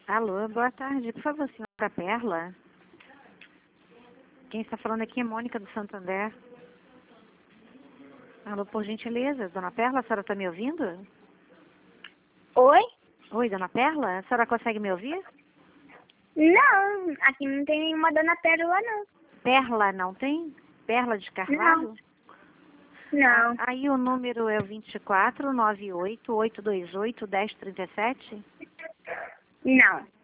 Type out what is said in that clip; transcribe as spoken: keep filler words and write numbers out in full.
Alô, boa tarde. Por favor, senhora Perla. Quem está falando aqui é Mônica do Santander. Alô, por gentileza. Dona Perla, a senhora está me ouvindo? Oi? Oi, Dona Perla, a senhora consegue me ouvir? Não, aqui não tem nenhuma Dona Pérola, não. Perla, não tem? Perla de Carvalho? Não. Ah, aí o número é o vinte e quatro, nove oito, oito dois oito, um zero três sete? Não.